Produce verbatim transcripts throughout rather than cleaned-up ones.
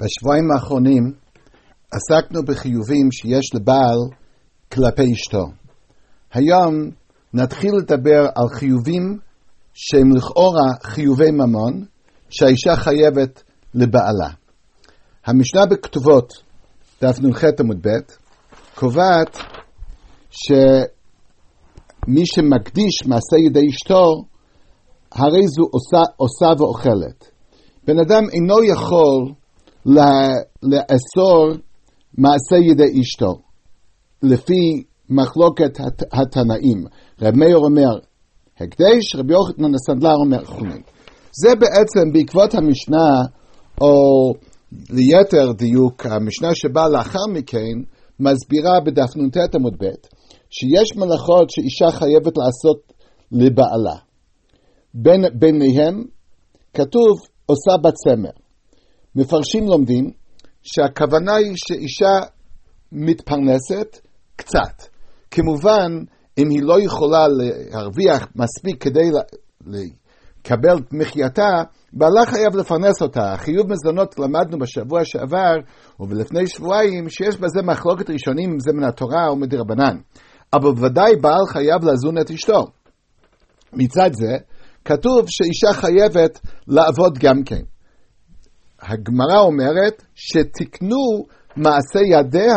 בשבועיים האחרונים עסקנו בחיובים שיש לבעל כלפי אשתו. היום נתחיל לדבר על חיובים שהם לכאורה חיובי ממון שהאישה חייבת לבעלה. המשנה בכתובות, דף נ"ח עמוד ב', קובעת שמי שמקדיש מעשה ידי אשתו, הרי זו עושה, עושה ואוכלת. בן אדם אינו יכול לאסור מעשה ידי אשתו, לפי מחלוקת התנאים. רב מאיר אומר הקדש, רבי יוחנן הסנדלר אומר חולין. זה בעצם בעקבות המשנה, או ליתר דיוק, המשנה שבאה לאחר מכן, מסבירה בדף נ"ט עמוד ב', שיש מלאכות שאישה חייבת לעשות לבעלה. בין, ביניהם כתוב עושה בת צמר. מפרשים לומדים שהכוונה היא שאישה מתפרנסת קצת. כמובן, אם היא לא יכולה להרוויח מספיק כדי לקבל מחייתה, בעלה חייב לפרנס אותה. חיוב מזונות למדנו בשבוע שעבר ולפני שבועיים שיש בזה מחלוקת ראשונים אם זה מן התורה או מדרבנן. אבל בוודאי בעל חייב לזון את אשתו. מצד זה, כתוב שאישה חייבת לעבוד גם כן. הגמרא אומרת שתקנו מעשה ידיה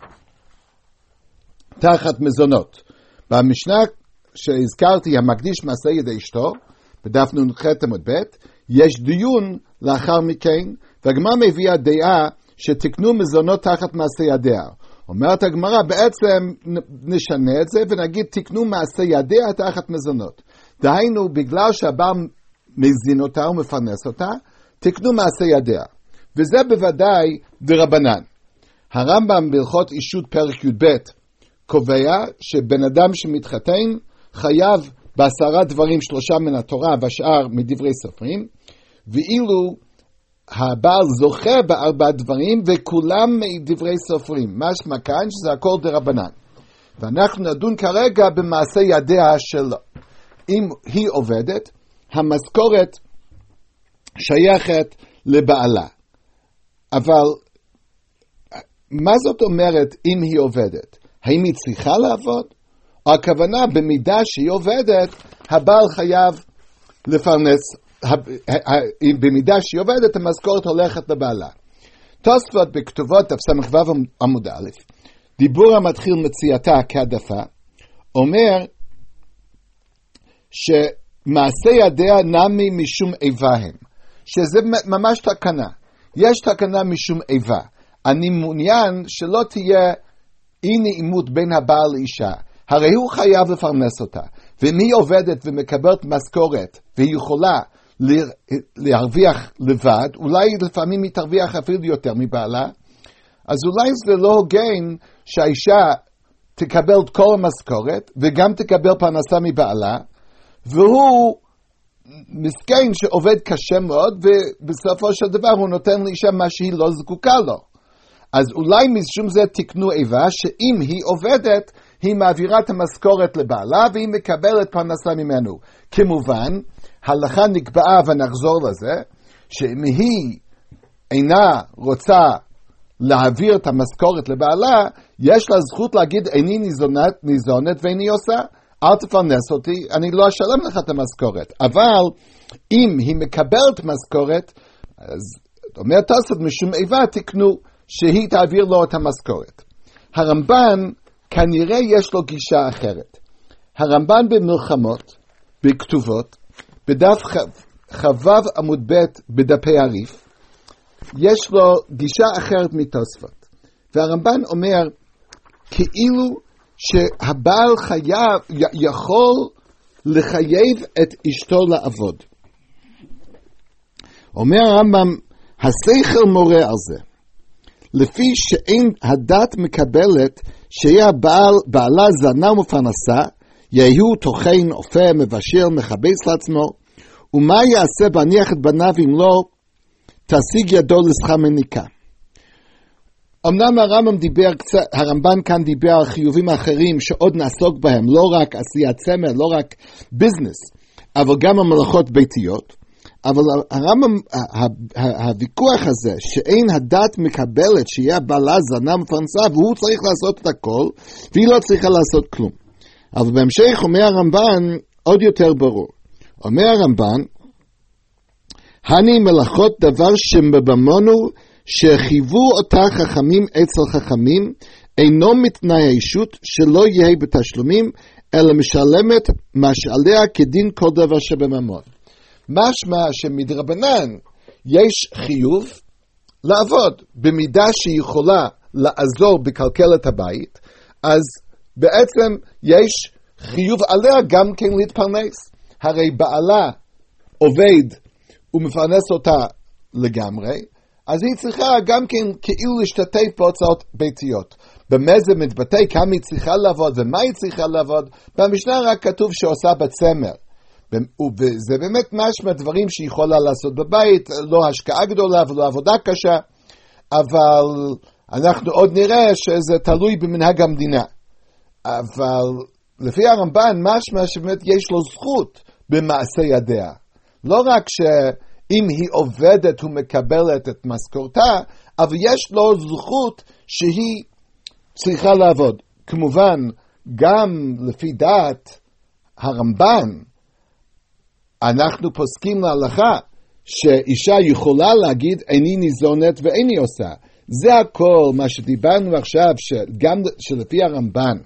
תחת מזונות. במשנה שהזכרתי, המקדיש מעשה ידי אשתו, בדף נ"ח עמוד ב', יש דיון לאחר מכן, והגמרא מביאה דעה שתקנו מזונות תחת מעשה ידיה. אומרת הגמרא, בעצם נשנה את זה ונגיד תקנו מעשה ידיה תחת מזונות. דהיינו, בגלל שהבעל מזין אותה ומפרנס אותה, תקנו מעשה ידיה. וזה בוודאי דרבנן. הרמב"ם בהלכות אישות פרק י"ב קובע שבן אדם שמתחתן חייב בעשרה דברים, שלושה מן התורה והשאר מדברי סופרים, ואילו הבעל זוכה בארבעה דברים וכולם מדברי סופרים. משמע כאן שזה הכל דרבנן. ואנחנו נדון כרגע במעשה ידיה שלו. אם היא עובדת, המשכורת שייכת לבעלה. אבל מה זאת אומרת אם היא עובדת? האם היא צריכה לעבוד? או הכוונה במידה שהיא עובדת, הבעל חייב לפרנס, במידה שהיא עובדת, המשכורת הולכת לבעלה. תוספות בכתובות דף ס"ו עמוד א', דיבור המתחיל מציאתה כהעדפה, אומר שמעשה ידיה נמי משום איבה הם, שזה ממש תקנה. יש תקנה משום איבה. אני מעוניין שלא תהיה אי נעימות בין הבעל לאישה. הרי הוא חייב לפרנס אותה. ואם היא עובדת ומקבלת משכורת, והיא יכולה להרוויח לבד, אולי לפעמים היא תרוויח אפילו יותר מבעלה, אז אולי זה לא הוגן שהאישה תקבל את כל המשכורת, וגם תקבל פרנסה מבעלה, והוא מסכן שעובד קשה מאוד, ובסופו של דבר הוא נותן לאישה מה שהיא לא זקוקה לו. אז אולי משום זה תקנו איבה, שאם היא עובדת, היא מעבירה את המשכורת לבעלה, והיא מקבלת פרנסה ממנו. כמובן, הלכה נקבעה ונחזור לזה, שאם היא אינה רוצה להעביר את המשכורת לבעלה, יש לה זכות להגיד, איני ניזונת, ניזונת ואיני עושה. אל תפרנס אותי, אני לא אשלם לך את המשכורת. אבל אם היא מקבלת משכורת, אז אומר תוספות משום איבה תקנו שהיא תעביר לו את המשכורת. הרמב"ן כנראה יש לו גישה אחרת. הרמב"ן במלחמות, בכתובות, בדף ח"ו עמוד ב' בדפי הריף, יש לו גישה אחרת מתוספות. והרמב"ן אומר כאילו שהבעל חייב, יכול לחייב את אשתו לעבוד. אומר הרמב"ם, השכל מורה על זה. לפי שאין הדת מקבלת שיהיה הבעל, בעלה זנה ומפרנסה, יהיו טוחן, אופה, מבשל, מחבס לעצמו, ומה יעשה בהניח את בניו אם לא תשיג ידו לשכר מניקה. אמנם הרמב"ם דיבר קצת, הרמב"ן כאן דיבר על חיובים אחרים שעוד נעסוק בהם, לא רק עשיית צמר, לא רק ביזנס, אבל גם המלאכות ביתיות. אבל הרמב"ם, הוויכוח הזה, שאין הדת מקבלת שיהיה בעלה זנה מפרנסה, והוא צריך לעשות את הכל, והיא לא צריכה לעשות כלום. אבל בהמשך אומר הרמב"ן עוד יותר ברור. אומר הרמב"ן, הני מלאכות דבר שמבמונו, שחיוו אותה חכמים אצל חכמים, אינו מתנאי האישות שלא יהיה בתשלומים, אלא משלמת מה שעליה כדין כל דבר שבממון. משמע שמדרבנן יש חיוב לעבוד, במידה שהיא יכולה לעזור בקלקלת הבית, אז בעצם יש חיוב עליה גם כן להתפרנס. הרי בעלה עובד ומפרנס אותה לגמרי, אז היא צריכה גם כן כאילו להשתתף בהוצאות ביתיות. במה זה מתבטא, כמה היא צריכה לעבוד ומה היא צריכה לעבוד? במשנה רק כתוב שעושה בצמר. וזה באמת משמע דברים שהיא יכולה לעשות בבית, לא השקעה גדולה ולא עבודה קשה, אבל אנחנו עוד נראה שזה תלוי במנהג המדינה. אבל לפי הרמב"ן משמע שבאמת יש לו זכות במעשה ידיה. לא רק שאם היא עובדת הוא מקבלת את משכורתה, אבל יש לו זכות שהיא צריכה לעבוד. כמובן, גם לפי דעת הרמב"ן, אנחנו פוסקים להלכה שאישה יכולה להגיד איני ניזונת ואיני עושה. זה הכל מה שדיברנו עכשיו, שגם שלפי הרמב"ן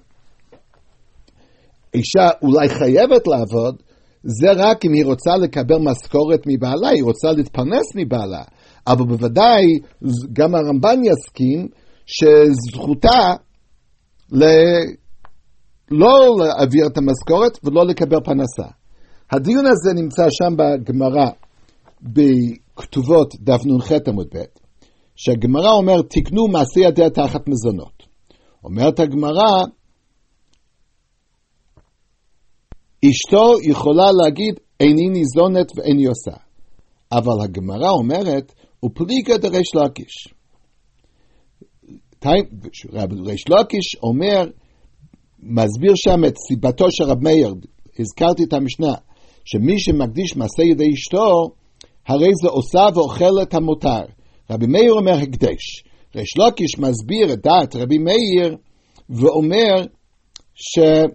אישה אולי חייבת לעבוד, זה רק אם היא רוצה לקבל משכורת מבעלה, היא רוצה להתפרנס מבעלה. אבל בוודאי גם הרמב"ן יסכים שזכותה ל... לא להעביר את המשכורת ולא לקבל פרנסה. הדיון הזה נמצא שם בגמרא, בכתובות דף נ"ח עמוד ב', שהגמרא אומר, תקנו מעשה ידיה תחת מזונות. אומרת הגמרא, אשתו יכולה להגיד, איני ניזונת ואיני עושה. אבל הגמרא אומרת, ופליגה דריש לקיש. ריש לקיש אומר, מסביר שם את סיבתו של רב מאיר, הזכרתי את המשנה, שמי שמקדיש מעשה ידי אשתו, הרי זה עושה ואוכל את המותר. רבי מאיר אומר הקדש. ריש לקיש מסביר את דעת רבי מאיר, ואומר שאדם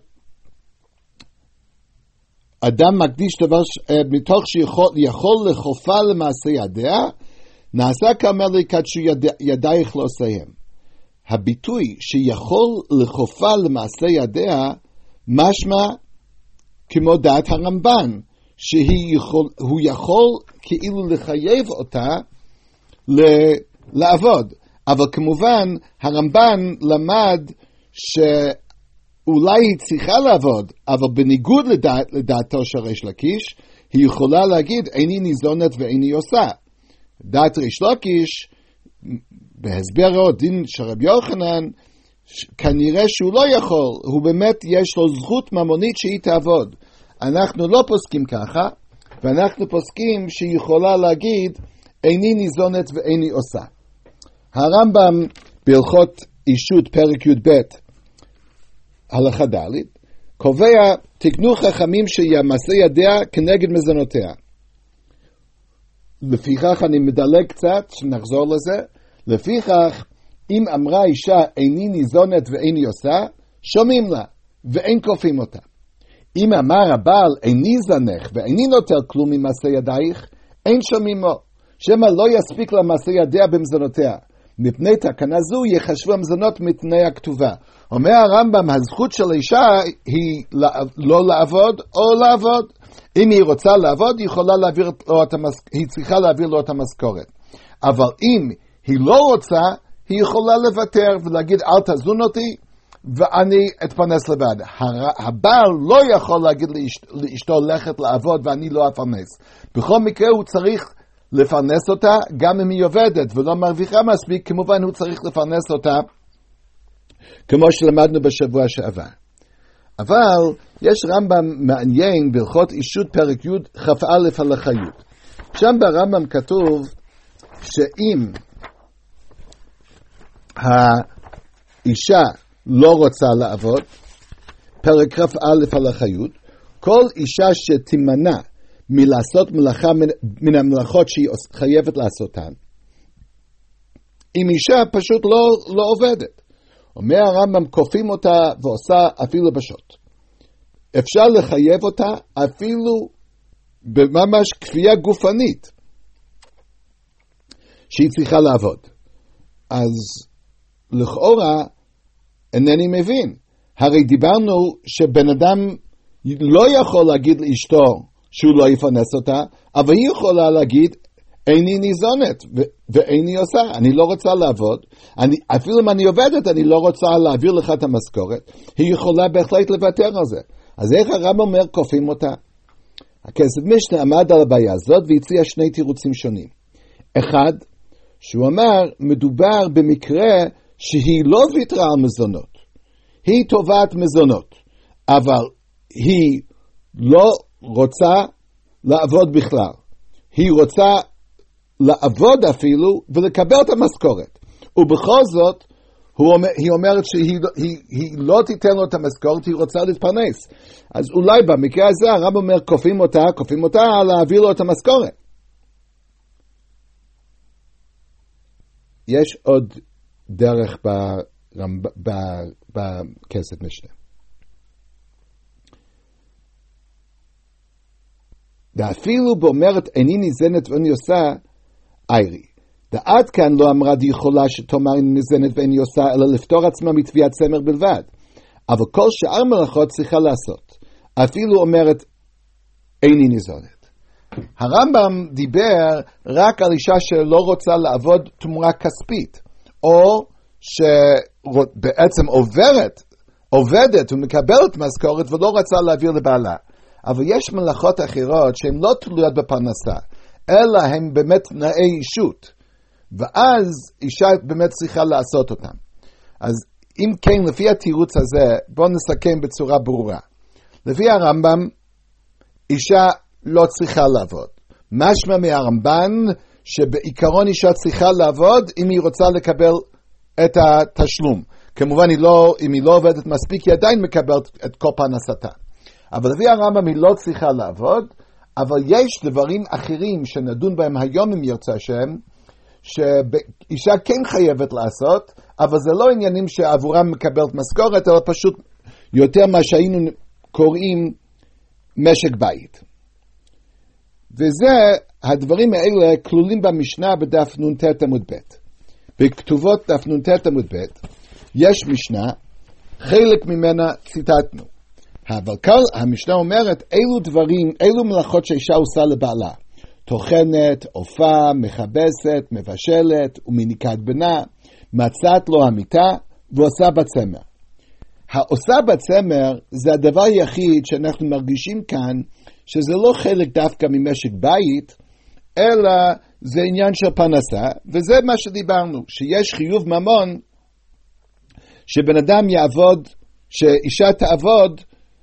מקדיש דבר מתוך שיכול לחופה למעשה ידיה, נעשה כאמר לקדשו ידייך לא עושיהם. הביטוי שיכול לחופה למעשה ידיה, משמע כמו דעת הרמב"ן, שהוא יכול כאילו לחייב אותה לעבוד. אבל כמובן הרמב"ן למד שאולי היא צריכה לעבוד, אבל בניגוד לדעת, לדעתו של ריש לקיש, היא יכולה להגיד איני ניזונת ואיני עושה. דעת ריש לקיש, בהסבר עוד דין של רבי יוחנן, כנראה שהוא לא יכול, הוא באמת יש לו זכות ממונית שהיא תעבוד. אנחנו לא פוסקים ככה, ואנחנו פוסקים שהיא יכולה להגיד איני ניזונת ואיני עושה. הרמב"ם בהלכות אישות פרק י"ב הלכה ד' קובע, תקנו חכמים שיהיה מעשה ידיה כנגד מזונותיה. לפיכך אני מדלג קצת, שנחזור לזה. לפיכך, אם אמרה אישה איני ניזונת ואיני עושה, שומעים לה ואין כופים אותה. אם אמר הבעל איני זנך ואיני נוטל כלום ממעשה ידייך, אין שומעים לו, שמא לא יספיק לה מעשה ידיה במזונותיה. מפני תקנה זו יחשבו המזונות מתנאי הכתובה. אומר הרמב"ם, הזכות של אישה היא לא לעבוד או לעבוד. אם היא רוצה לעבוד, היא, יכולה להעביר לו את המס... היא צריכה להעביר לו את המשכורת. אבל אם היא לא רוצה, היא יכולה לוותר ולהגיד, אל תזון אותי, ואני אתפרנס לבד. הבעל לא יכול להגיד לאשת, לאשתו לכת לעבוד ואני לא אפרנס. בכל מקרה הוא צריך לפרנס אותה, גם אם היא עובדת ולא מרוויחה מספיק, כמובן הוא צריך לפרנס אותה, כמו שלמדנו בשבוע שעבר. אבל יש רמב"ם מעניין בהלכות אישות פרק י' כ"א הלכה י'. שם ברמב"ם כתוב שאם האישה לא רוצה לעבוד, פרק כ"א הלכה י', כל אישה שתימנע מלעשות מלאכה מן, מן המלאכות שהיא חייבת לעשותן, אם אישה פשוט לא, לא עובדת. אומר הרמב"ם, כופים אותה ועושה אפילו בשוט. אפשר לחייב אותה אפילו בממש כפייה גופנית, שהיא צריכה לעבוד. אז לכאורה אינני מבין. הרי דיברנו שבן אדם לא יכול להגיד לאשתו שהוא לא יפרנס אותה, אבל היא יכולה להגיד, איני ניזונת ו- ואיני עושה, אני לא רוצה לעבוד, אני, אפילו אם אני עובדת, אני לא רוצה להעביר לך את המשכורת, היא יכולה בהחלט לוותר על זה. אז איך הרמב"ם אומר, כופים אותה? הכסף משנה עמד על הבעיה הזאת והציע שני תירוצים שונים. אחד, שהוא אמר, מדובר במקרה שהיא לא ויתרה על מזונות, היא תובעת מזונות, אבל היא לא רוצה לעבוד בכלל. היא רוצה לעבוד אפילו ולקבל את המשכורת. ובכל זאת, אומר, היא אומרת שהיא היא, היא לא תיתן לו את המשכורת, היא רוצה להתפרנס. אז אולי במקרה הזה הרב אומר, כופים אותה, כופים אותה להעביר לו את המשכורת. יש עוד דרך בכסף משנה. ואפילו באומרת, איני ניזנת ואיני עושה, איירי. ועד כאן לא אמרה די יכולה שתאמר איני ניזנת ואיני עושה, אלא לפתור עצמה מתביעת צמר בלבד. אבל כל שאר מלאכות צריכה לעשות. אפילו אומרת, איני ניזונת. הרמב"ם דיבר רק על אישה שלא רוצה לעבוד תמורה כספית, או שבעצם עוברת, עובדת ומקבלת משכורת ולא רוצה להעביר לבעלה. אבל יש מלאכות אחרות שהן לא תלויות בפרנסה, אלא הן באמת תנאי אישות, ואז אישה באמת צריכה לעשות אותם. אז אם כן, לפי התירוץ הזה, בואו נסכם בצורה ברורה. לפי הרמב"ם, אישה לא צריכה לעבוד. משמע מהרמב"ן, שבעיקרון אישה צריכה לעבוד אם היא רוצה לקבל את התשלום. כמובן, היא לא, אם היא לא עובדת מספיק, היא עדיין מקבלת את כל פרנסתה. אבל לפי הרמב"ם היא לא צריכה לעבוד, אבל יש דברים אחרים שנדון בהם היום אם ירצה השם, שאישה כן חייבת לעשות, אבל זה לא עניינים שעבורם מקבלת משכורת, אלא פשוט יותר מה שהיינו קוראים משק בית. וזה, הדברים האלה כלולים במשנה בדף נ"ט עמוד ב'. בכתובות דף נ"ט עמוד ב', יש משנה, חלק ממנה ציטטנו. אבל כל המשנה אומרת, אילו דברים, אילו מלאכות שאישה עושה לבעלה, טוחנת, עופה, מכבסת, מבשלת ומניקת בנה, מצאת לו המיטה ועושה בצמר. העושה בצמר זה הדבר היחיד שאנחנו מרגישים כאן, שזה לא חלק דווקא ממשק בית, אלא זה עניין של פרנסה, וזה מה שדיברנו, שיש חיוב ממון, שבן אדם יעבוד, שאישה תעבוד,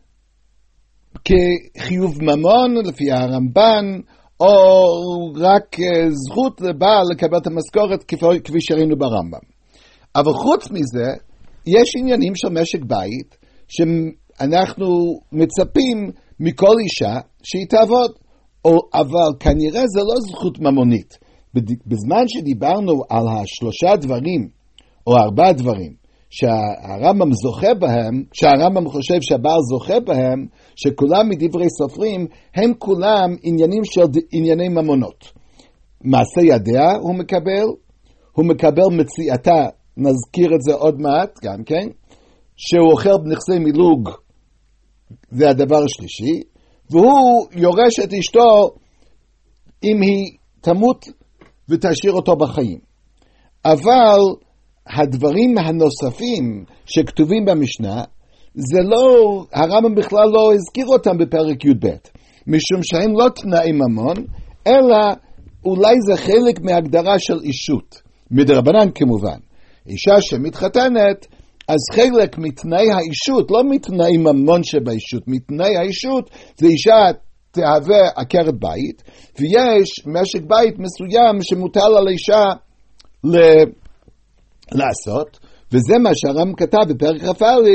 כחיוב ממון לפי הרמב"ן, או רק זכות לבעל לקבל את המשכורת כפי שראינו ברמב"ם. אבל חוץ מזה, יש עניינים של משק בית, שאנחנו מצפים מכל אישה שהיא תעבוד, או, אבל כנראה זה לא זכות ממונית. בזמן שדיברנו על השלושה דברים, או ארבעה דברים, שהרמב"ם זוכה בהם, שהרמב"ם חושב שהבעל זוכה בהם, שכולם מדברי סופרים, הם כולם עניינים של ענייני ממונות. מעשה ידיה הוא מקבל, הוא מקבל מציאתה, נזכיר את זה עוד מעט, גם כן, שהוא אוכל בנכסי מילוג, זה הדבר השלישי, והוא יורש את אשתו אם היא תמות ותשאיר אותו בחיים. אבל הדברים הנוספים שכתובים במשנה, זה לא, הרמב"ם בכלל לא הזכיר אותם בפרק י"ב, משום שהם לא תנאי ממון, אלא אולי זה חלק מהגדרה של אישות, מדרבנן כמובן. אישה שמתחתנת, אז חלק מתנאי האישות, לא מתנאי ממון שבאישות, מתנאי האישות זה אישה תהווה עקרת בית, ויש משק בית מסוים שמוטל על אישה ל... לעשות, וזה מה שהרמב"ם כתב בפרק כ"א,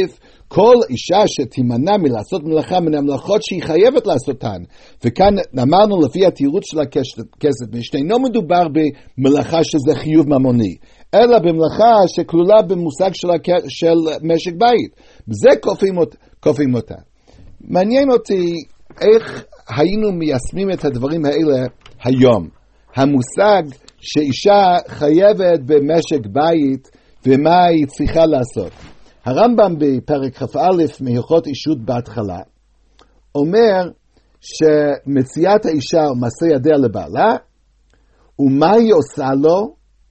כל אישה שתימנע מלעשות מלאכה מן המלאכות שהיא חייבת לעשותן, וכאן אמרנו לפי התירוץ של הכסף, משתינו מדובר במלאכה שזה חיוב ממוני, אלא במלאכה שכלולה במושג של, של משק בית. זה כופים, אות, כופים אותה. מעניין אותי איך היינו מיישמים את הדברים האלה היום. המושג שאישה חייבת במשק בית ומה היא צריכה לעשות. הרמב"ם בפרק כ"א מהלכות אישות בהתחלה אומר שמציאת האישה ומעשה ידיה לבעלה, ומה היא עושה לו?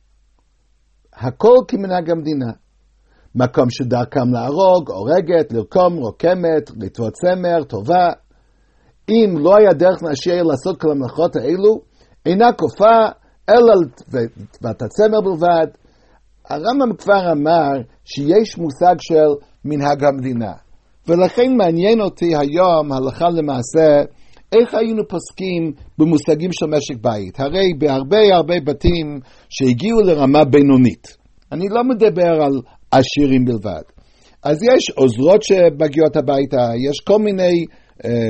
הכל כמנהג המדינה. מקום שדרכם להרוג, הורגת, לרקום, רוקמת, לטוות צמר, טובה. אם לא היה דרך נשאר לעשות כל המלאכות האלו, אינה כופה, אלא לטוות הצמר בלבד. הרמב"ם כבר אמר שיש מושג של מנהג המדינה. ולכן מעניין אותי היום, הלכה למעשה, איך היינו פוסקים במושגים של משק בית. הרי בהרבה הרבה בתים שהגיעו לרמה בינונית. אני לא מדבר על עשירים בלבד. אז יש עוזרות שבגיעות הביתה, יש כל מיני אה,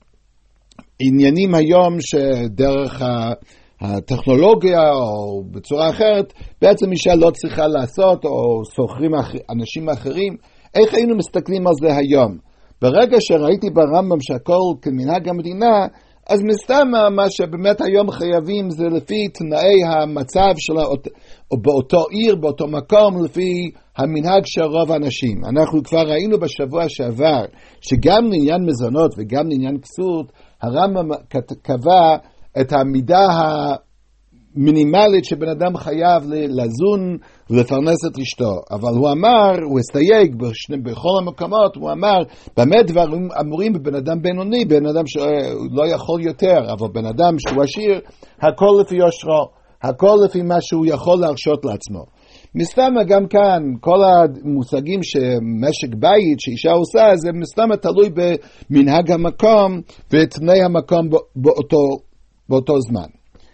עניינים היום שדרך ה... הטכנולוגיה או בצורה אחרת, בעצם אישה לא צריכה לעשות, או סוחרים אח... אנשים אחרים. איך היינו מסתכלים על זה היום? ברגע שראיתי ברמב"ם שהכל כמנהג המדינה, אז מסתם מה שבאמת היום חייבים זה לפי תנאי המצב של האות... או באותו עיר, באותו מקום, לפי המנהג של רוב האנשים. אנחנו כבר ראינו בשבוע שעבר, שגם לעניין מזונות וגם לעניין כסות, הרמב"ם קבע את המידה המינימלית שבן אדם חייב לזון ולפרנס את אשתו. אבל הוא אמר, הוא הסתייג בשני, בכל המקומות, הוא אמר, באמת דברים אמורים בבן אדם בינוני, בן אדם שלא יכול יותר, אבל בן אדם שהוא עשיר, הכל לפי יושרו, הכל לפי מה שהוא יכול להרשות לעצמו. מסתם גם כאן, כל המושגים שמשק בית, שאישה עושה, זה מסתם תלוי במנהג המקום ותנאי המקום באותו באותו זמן.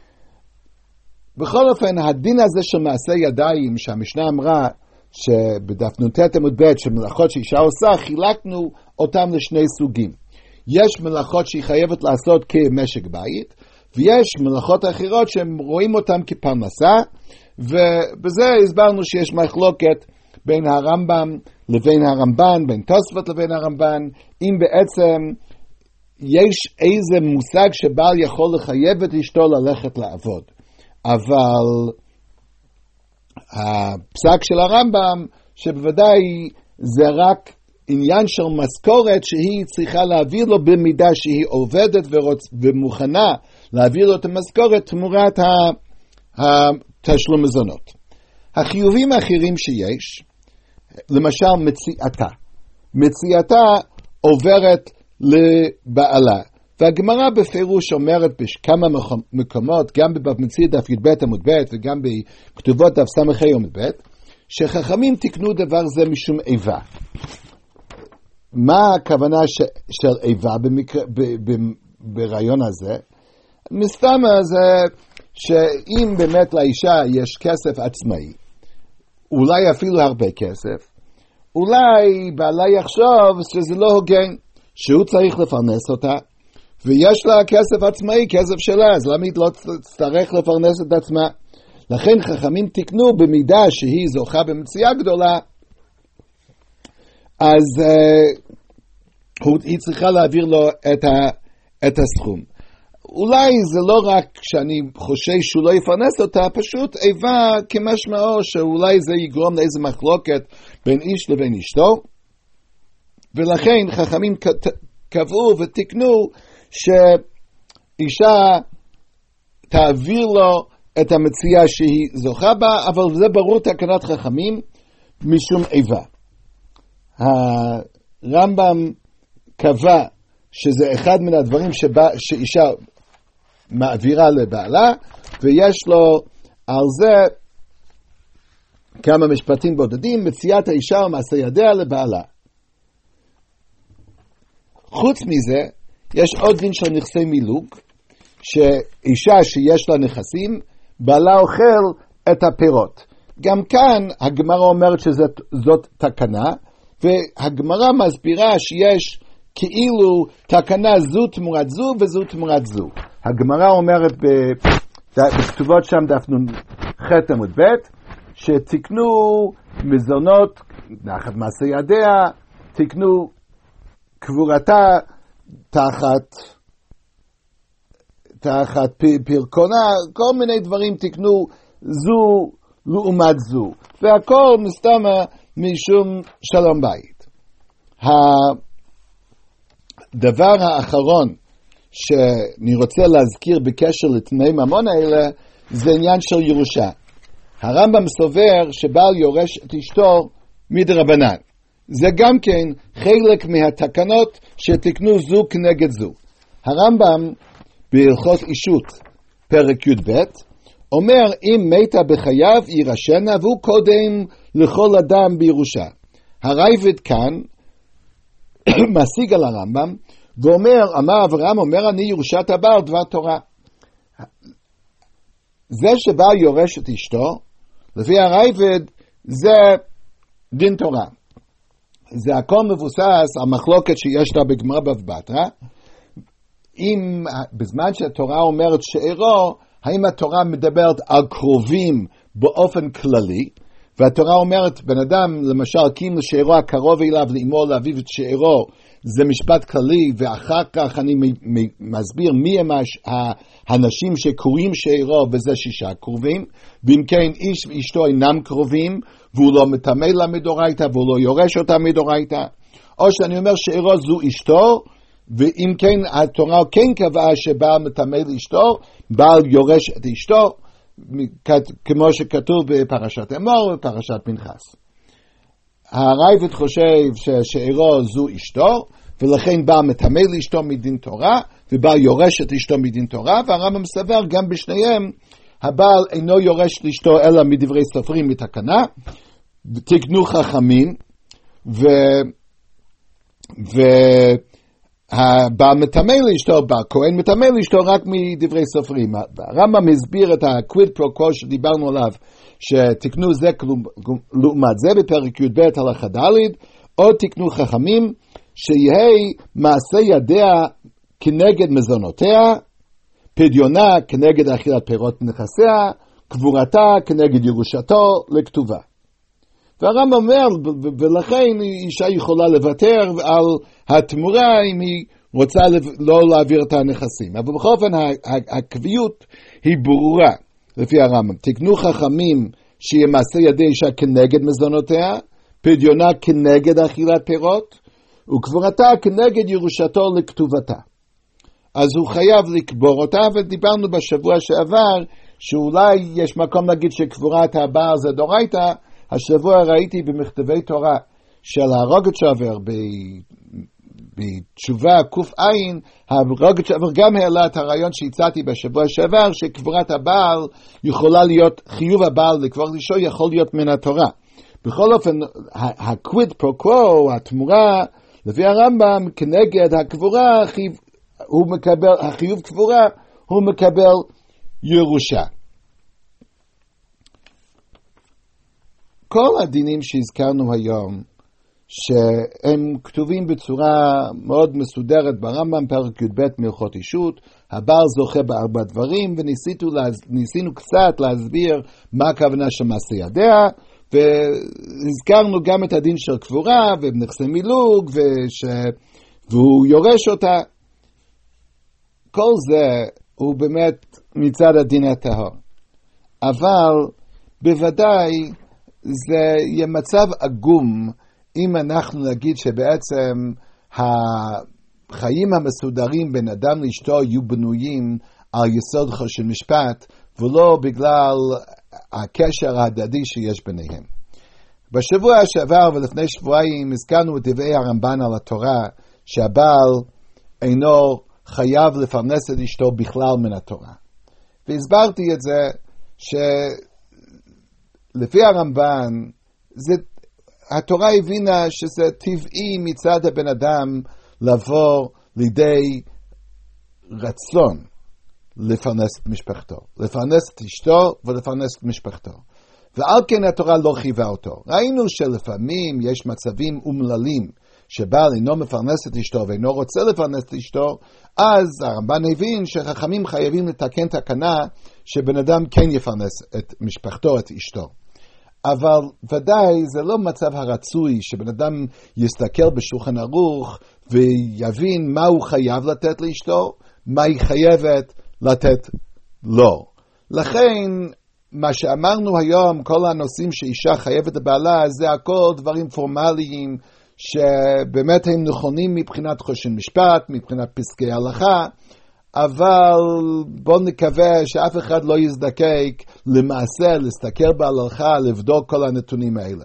בכל אופן, הדין הזה של מעשה ידיים, שהמשנה אמרה שבדף נ"ט עמוד ב' שמלאכות שאישה עושה, חילקנו אותם לשני סוגים. יש מלאכות שהיא חייבת לעשות כמשק בית, ויש מלאכות אחרות שהם רואים אותם כפרנסה, ובזה הסברנו שיש מחלוקת בין הרמב"ם לבין הרמב"ן, בין תוספות לבין הרמב"ן, אם בעצם יש איזה מושג שבעל יכול לחייב את אשתו ללכת לעבוד. אבל הפסק של הרמב"ם, שבוודאי זה רק עניין של משכורת שהיא צריכה להעביר לו במידה שהיא עובדת ורוצ... ומוכנה להעביר לו את המשכורת תמורת התשלום מזונות. החיובים האחרים שיש, למשל מציאתה. מציאתה עוברת לבעלה. והגמרא בפירוש אומרת בכמה מקומות, גם בבבא מציעא דף י"ב עמוד ב' וגם בכתובות דף ס"ה עמוד ב', שחכמים תיקנו דבר זה משום איבה. מה הכוונה ש, של איבה במקרה, ב, ב, ברעיון הזה? מסתם זה שאם באמת לאישה יש כסף עצמאי, אולי אפילו הרבה כסף, אולי בעלה יחשוב שזה לא הוגן, שהוא צריך לפרנס אותה, ויש לה כסף עצמאי, כסף שלה, אז למה היא לא תצטרך לפרנס את עצמה? לכן חכמים תקנו במידה שהיא זוכה במציאה גדולה, אז uh, היא צריכה להעביר לו את, ה, את הסכום. אולי זה לא רק שאני חושש שהוא לא יפרנס אותה, פשוט איבה כמשמעו שאולי זה יגרום לאיזה מחלוקת בין איש לבין אשתו, ולכן חכמים קבעו ותקנו שאישה תעביר לו את המציאה שהיא זוכה בה, אבל זה ברור תקנת חכמים משום איבה. הרמב"ם קבע שזה אחד מן הדברים שבא, שאישה מעבירה לבעלה, ויש לו על זה כמה משפטים בודדים, מציאת האישה ומעשה ידיה לבעלה. חוץ מזה, יש עוד דין של נכסי מילוג, שאישה שיש לה נכסים, בעלה אוכל את הפירות. גם כאן הגמרא אומרת שזאת תקנה, והגמרא מסבירה שיש כאילו תקנה זו תמורת זו וזו תמורת זו. הגמרא אומרת בכתובות שם דף נון ח' עמוד ב' שתקנו מזונות נחת מעשה ידיה, תקנו קבורתה תחת תחת פרקונה, כל מיני דברים תקנו זו לעומת זו, והכל מסתמה משום שלום בית. הדבר האחרון שאני רוצה להזכיר בקשר לתנאי ממון האלה זה עניין של ירושה. הרמב"ם סובר שבעל יורש את אשתו מדרבנן. זה גם כן חלק מהתקנות שתקנו זו כנגד זו. הרמב"ם בהלכות אישות פרק י"ב אומר אם מתה בחייו ירשנה והוא קודם לכל אדם בירושה. הרייבד כאן משיג על הרמב"ם ואומר, אמר אברהם, אומר אני ירושת הבעל דבר תורה. זה שבא יורש את אשתו, לפי הרייבד, זה דין תורה. זה הכל מבוסס על מחלוקת שיש לה בגמרא בבא בתרא. אם בזמן שהתורה אומרת שאירו, האם התורה מדברת על קרובים באופן כללי, והתורה אומרת, בן אדם, למשל, קים לשאירו הקרוב אליו, לאמו לאביו את שאירו, זה משפט כללי, ואחר כך אני מסביר מי הם האנשים שקוראים שאירו, וזה שישה קרובים, ואם כן איש ואשתו אינם קרובים, והוא לא מטמא לה מדורייתא, והוא לא יורש אותה מדורייתא, או שאני אומר שאירו זו אשתו, ואם כן התורה כן קבעה שבעל מטמא לאשתו, בעל יורש את אשתו, כמו שכתוב בפרשת אמור ובפרשת פנחס. הרייבד חושב ששאירו זו אשתו, ולכן בא מטמא לאשתו מדין תורה, ובא יורש את אשתו מדין תורה, והרמב"ם סבר גם בשניהם, הבעל אינו יורש לאשתו אלא מדברי סופרים מתקנה, תקנו חכמים, ו... ו... הבעל מטמא לאשתו, בעל כהן מטמא לאשתו רק מדברי סופרים. הרמב"ם הסביר את הקוויד פרו קו שדיברנו עליו, שתקנו זה לעומת זה בפרק י"ב הלכה ד', או תקנו חכמים, שיהי מעשה ידיה כנגד מזונותיה, פדיונה כנגד אכילת פירות נכסיה, קבורתה כנגד ירושתו לכתובה. והרמב"ם אומר, ולכן אישה יכולה לוותר על התמורה אם היא רוצה לא להעביר את הנכסים. אבל בכל אופן הקביעות היא ברורה לפי הרמב"ם. תקנו חכמים שיהיה מעשה ידי אישה כנגד מזונותיה, פדיונה כנגד אכילת פירות, וקבורתה כנגד ירושתו לכתובתה. אז הוא חייב לקבור אותה, ודיברנו בשבוע שעבר שאולי יש מקום להגיד שקבורת הבעל זה דורייתא. השבוע ראיתי במכתבי תורה של הרוגצ'ובר בתשובה קוף עין, הרוגצ'ובר גם העלה את הרעיון שהצעתי בשבוע שעבר, שקבורת הבעל יכולה להיות, חיוב הבעל לקבור אישו יכול להיות מן התורה. בכל אופן, הקוויד פרו קוו, התמורה, לפי הרמב"ם, כנגד הקבורה, הוא מקבל, החיוב קבורה, הוא מקבל ירושה. כל הדינים שהזכרנו היום, שהם כתובים בצורה מאוד מסודרת ברמב"ם, פרק י"ב מהלכות אישות, הבעל זוכה בארבע דברים, וניסינו קצת להסביר מה הכוונה של מעשה ידיה, והזכרנו גם את הדין של קבורה, ונכסי מילוג, וש... והוא יורש אותה. כל זה הוא באמת מצד הדין הטהור. אבל בוודאי, זה יהיה מצב עגום אם אנחנו נגיד שבעצם החיים המסודרים בין אדם לאשתו יהיו בנויים על יסוד של משפט ולא בגלל הקשר ההדדי שיש ביניהם. בשבוע שעבר ולפני שבועיים הזכרנו את דברי הרמב"ן על התורה שהבעל אינו חייב לפרנס את אשתו בכלל מן התורה. והסברתי את זה ש... לפי הרמב"ן, זה, התורה הבינה שזה טבעי מצד הבן אדם לבוא לידי רצון לפרנס את משפחתו, לפרנס את אשתו ולפרנס את משפחתו. ועל כן התורה לא חייבה אותו. ראינו שלפעמים יש מצבים אומללים, שבעל אינו מפרנס את אשתו ואינו רוצה לפרנס את אשתו, אז הרמב"ן הבין שחכמים חייבים לתקן תקנה שבן אדם כן יפרנס את משפחתו, את אשתו. אבל ודאי זה לא מצב הרצוי שבן אדם יסתכל בשולחן ערוך ויבין מה הוא חייב לתת לאשתו, מה היא חייבת לתת לו. לכן מה שאמרנו היום, כל הנושאים שאישה חייבת לבעלה, זה הכל דברים פורמליים שבאמת הם נכונים מבחינת חושן משפט, מבחינת פסקי הלכה, אבל בואו נקווה שאף אחד לא יזדקק למעשה להסתכל בהלכה, לבדוק כל הנתונים האלה.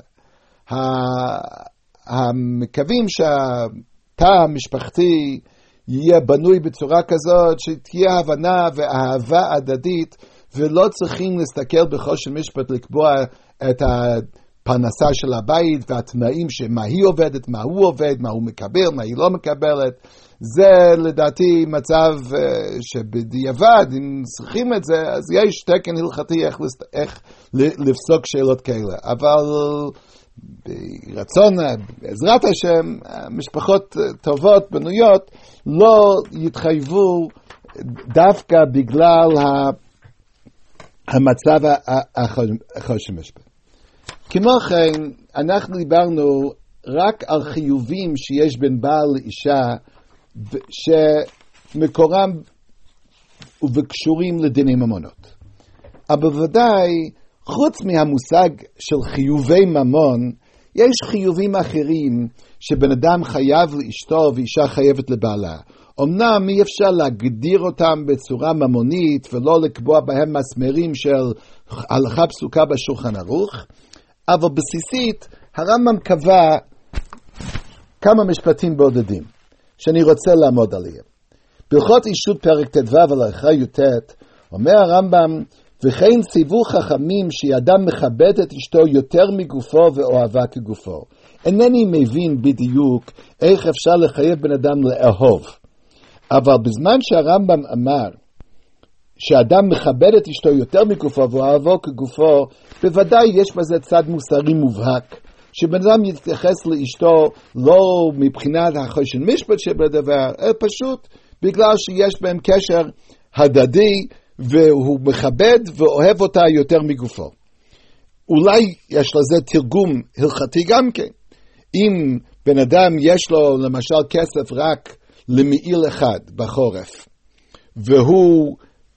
המקווים שהתא המשפחתי יהיה בנוי בצורה כזאת שתהיה הבנה ואהבה הדדית, ולא צריכים להסתכל בחושן משפט לקבוע את הפרנסה של הבית והתנאים שמה היא עובדת, מה הוא עובד, מה הוא מקבל, מה היא לא מקבלת. זה לדעתי מצב שבדיעבד, אם צריכים את זה, אז יש תקן הלכתי איך, איך לפסוק שאלות כאלה. אבל ברצון, בעזרת השם, משפחות טובות, בנויות, לא יתחייבו דווקא בגלל המצב החושן משפט. כמו כן, אנחנו דיברנו רק על חיובים שיש בין בעל לאישה, שמקורם וקשורים לדיני ממונות. אבל בוודאי, חוץ מהמושג של חיובי ממון, יש חיובים אחרים שבן אדם חייב לאשתו ואישה חייבת לבעלה. אמנם אי אפשר להגדיר אותם בצורה ממונית ולא לקבוע בהם מסמרים של הלכה פסוקה בשולחן ערוך, אבל בסיסית הרמב"ם קבע כמה משפטים בודדים שאני רוצה לעמוד עליהם. בהלכות אישות פרק ט"ו הלכה י"ט אומר הרמב"ם, וכן ציוו חכמים שידם מכבד את אשתו יותר מגופו ואוהבה כגופו. אינני מבין בדיוק איך אפשר לחייב בן אדם לאהוב. אבל בזמן שהרמב"ם אמר שאדם מכבד את אשתו יותר מגופו ואוהבו כגופו, בוודאי יש בזה צד מוסרי מובהק, שבן אדם יתייחס לאשתו לא מבחינת החושן משפט שבדבר, אלא פשוט בגלל שיש בהם קשר הדדי, והוא מכבד ואוהב אותה יותר מגופו. אולי יש לזה תרגום הלכתי גם כן. אם בן אדם יש לו למשל כסף רק למעיל אחד בחורף, והוא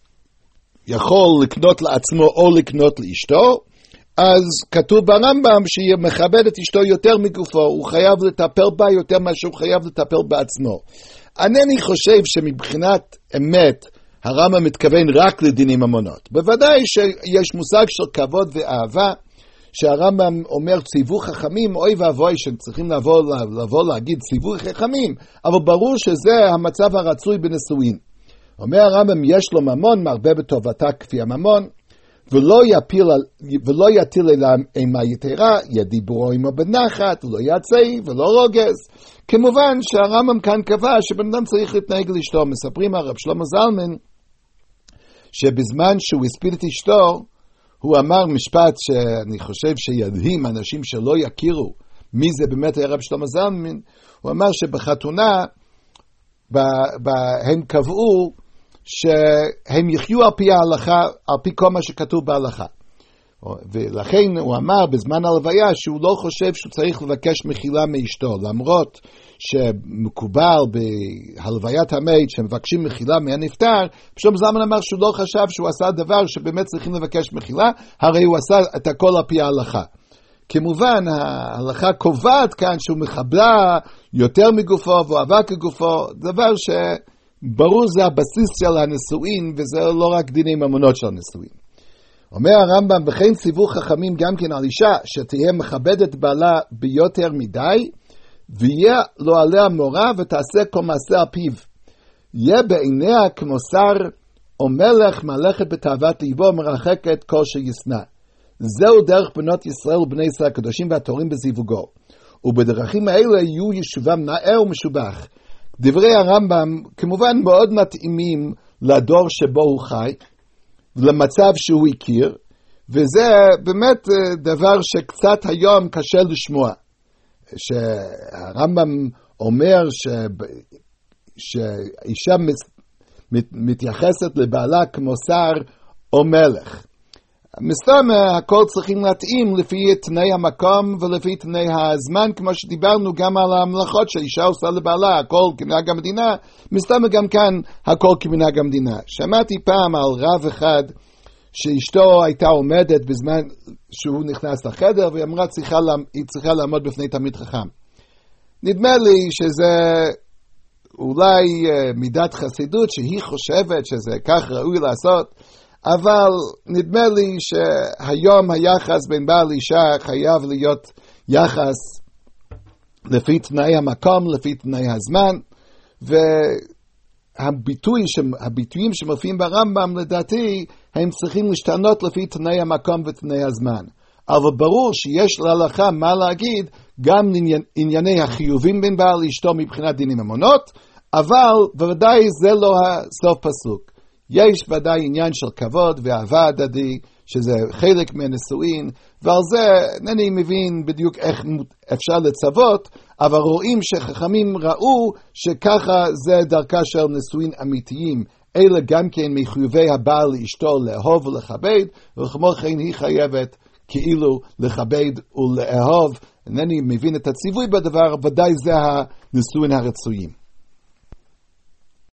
יכול לקנות לעצמו או לקנות לאשתו, אז כתוב ברמב"ם שהיא מכבד את אשתו יותר מגופו, הוא חייב לטפל בה יותר מה שהוא חייב לטפל בעצמו. אינני חושב שמבחינת אמת הרמב"ם מתכוון רק לדיני ממונות. בוודאי שיש מושג של כבוד ואהבה, שהרמב"ם אומר ציוו חכמים, אוי ואבוי שצריכים לבוא, לבוא להגיד ציוו חכמים, אבל ברור שזה המצב הרצוי בנישואין. אומר הרמב"ם, יש לו ממון, מרבה בטובתה כפי הממון, ולא יפיל, ולא יטיל אליהם אימה יתרה, ידיברו עמו בנחת, ולא יעצי, ולא רוגז. כמובן שהרמב"ם כאן קבע שבן אדם צריך להתנהג לאשתו. מספרים הרב שלמה זלמן, שבזמן שהוא הספיד את אשתו, הוא אמר משפט שאני חושב שידהים אנשים שלא יכירו מי זה באמת הרב שלמה זלמן. הוא אמר שבחתונה הם קבעו שהם יחיו על פי ההלכה, על פי כל מה שכתוב בהלכה. ולכן הוא אמר בזמן הלוויה שהוא לא חושב שהוא צריך לבקש מחילה מאשתו, למרות שמקובל בהלוויית המת שמבקשים מחילה מהנפטר. פשוט זמן אמר שהוא לא חשב שהוא עשה דבר שבאמת צריכים לבקש מחילה, הרי הוא עשה את הכל על פי ההלכה. כמובן ההלכה קובעת כאן שהוא מחבלה יותר מגופו ואוהבה כגופו, דבר שברור זה הבסיס של הנישואין, וזה לא רק דיני ממונות של הנישואין. אומר הרמב"ם, וכן ציוו חכמים גם כן על אישה שתהיה מכבדת בעלה ביותר מדי, ויהיה לו עליה מורה ותעשה כל מעשה על פיו. יהיה בעיניה כמו שר או מלך מלכת בתאוות ליבו מרחקת כל שישנא. זהו דרך בנות ישראל ובני ישראל הקדושים והתורים בזיווגו. ובדרכים האלה יהיו יישובם נאה ומשובח. דברי הרמב"ם כמובן מאוד מתאימים לדור שבו הוא חי, למצב שהוא הכיר, וזה באמת דבר שקצת היום קשה לשמוע. שהרמב"ם אומר ש... שאישה מתייחסת לבעלה כמו שר או מלך. מסתמה, הכל צריכים להתאים לפי תנאי המקום ולפי תנאי הזמן, כמו שדיברנו גם על המלאכות שהאישה עושה לבעלה, הכל כמנהג המדינה, מסתמה גם כאן הכל כמנהג המדינה. שמעתי פעם על רב אחד שאשתו הייתה עומדת בזמן שהוא נכנס לחדר, והיא אמרה צריכה, היא צריכה לעמוד בפני תלמיד חכם. נדמה לי שזה אולי מידת חסידות שהיא חושבת שזה כך ראוי לעשות, אבל נדמה לי שהיום היחס בין בעל אישה חייב להיות יחס לפי תנאי המקום, לפי תנאי הזמן, והביטוי, הביטויים שמופיעים ברמב"ם לדעתי הם צריכים להשתנות לפי תנאי המקום ותנאי הזמן. אבל ברור שיש להלכה מה להגיד גם לענייני החיובים בין בעל אשתו מבחינת דיני ממונות, אבל בוודאי זה לא הסוף פסוק. יש ודאי עניין של כבוד ואהבה הדדי, שזה חלק מהנישואין, ועל זה אינני מבין בדיוק איך אפשר לצוות, אבל רואים שחכמים ראו שככה זה דרכה של נישואין אמיתיים, אלה גם כן מחיובי הבעל לאשתו לאהוב ולכבד, וכמו כן היא חייבת כאילו לכבד ולאהוב. אינני מבין את הציווי בדבר, ודאי זה הנישואין הרצויים.